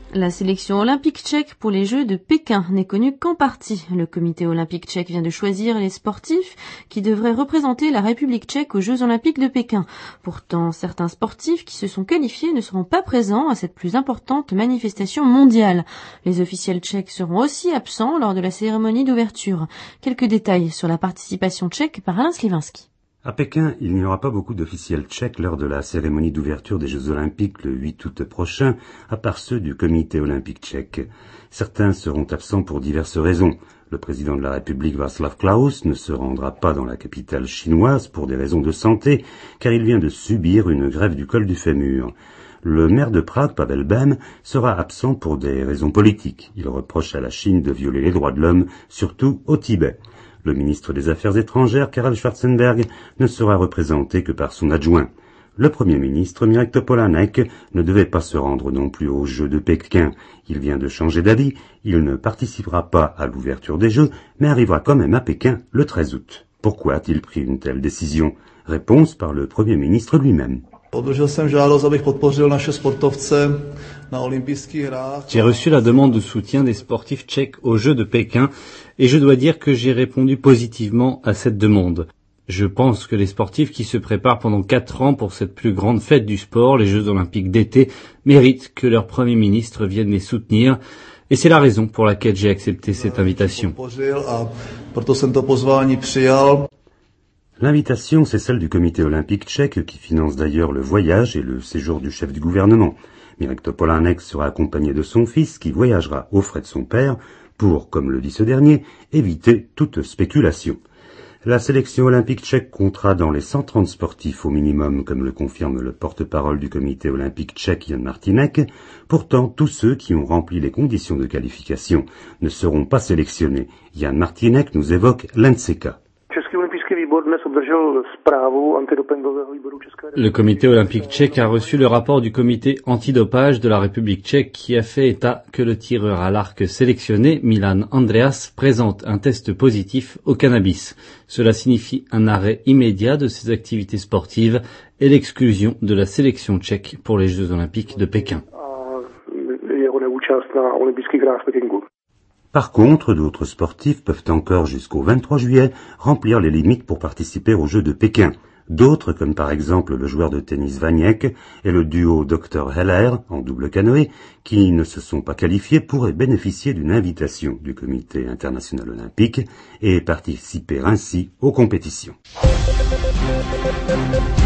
La sélection olympique tchèque pour les Jeux de Pékin n'est connue qu'en partie. Le comité olympique tchèque vient de choisir les sportifs qui devraient représenter la République tchèque aux Jeux olympiques de Pékin. Pourtant, certains sportifs qui se sont qualifiés ne seront pas présents à cette plus importante manifestation mondiale. Les officiels tchèques seront aussi absents lors de la cérémonie d'ouverture. Quelques détails sur la participation tchèque par Alain Slivinski. À Pékin, il n'y aura pas beaucoup d'officiels tchèques lors de la cérémonie d'ouverture des Jeux olympiques le 8 août prochain, à part ceux du comité olympique tchèque. Certains seront absents pour diverses raisons. Le président de la République, Václav Klaus, ne se rendra pas dans la capitale chinoise pour des raisons de santé, car il vient de subir une greffe du col du fémur. Le maire de Prague, Pavel Bem, sera absent pour des raisons politiques. Il reproche à la Chine de violer les droits de l'homme, surtout au Tibet. Le ministre des Affaires étrangères, Karel Schwarzenberg, ne sera représenté que par son adjoint. Le Premier ministre, Mirek Topolánek, ne devait pas se rendre non plus aux Jeux de Pékin. Il vient de changer d'avis, il ne participera pas à l'ouverture des Jeux, mais arrivera quand même à Pékin le 13 août. Pourquoi a-t-il pris une telle décision? Réponse par le Premier ministre lui-même. J'ai reçu la demande de soutien des sportifs tchèques aux Jeux de Pékin et je dois dire que j'ai répondu positivement à cette demande. Je pense que les sportifs qui se préparent pendant 4 ans pour cette plus grande fête du sport, les Jeux olympiques d'été, méritent que leur Premier ministre vienne les soutenir et c'est la raison pour laquelle j'ai accepté cette invitation. L'invitation, c'est celle du comité olympique tchèque qui finance d'ailleurs le voyage et le séjour du chef du gouvernement. Mirek Topolánek sera accompagné de son fils qui voyagera aux frais de son père pour, comme le dit ce dernier, éviter toute spéculation. La sélection olympique tchèque comptera dans les 130 sportifs au minimum, comme le confirme le porte-parole du comité olympique tchèque Jan Martínek. Pourtant, tous ceux qui ont rempli les conditions de qualification ne seront pas sélectionnés. Jan Martínek nous évoque l'un de ces cas. Le comité olympique tchèque a reçu le rapport du comité antidopage de la République tchèque qui a fait état que le tireur à l'arc sélectionné, Milan Andreas, présente un test positif au cannabis. Cela signifie un arrêt immédiat de ses activités sportives et l'exclusion de la sélection tchèque pour les Jeux olympiques de Pékin. Par contre, d'autres sportifs peuvent encore jusqu'au 23 juillet remplir les limites pour participer aux Jeux de Pékin. D'autres, comme par exemple le joueur de tennis Vaniek et le duo Dr Heller en double canoë, qui ne se sont pas qualifiés, pourraient bénéficier d'une invitation du Comité international olympique et participer ainsi aux compétitions.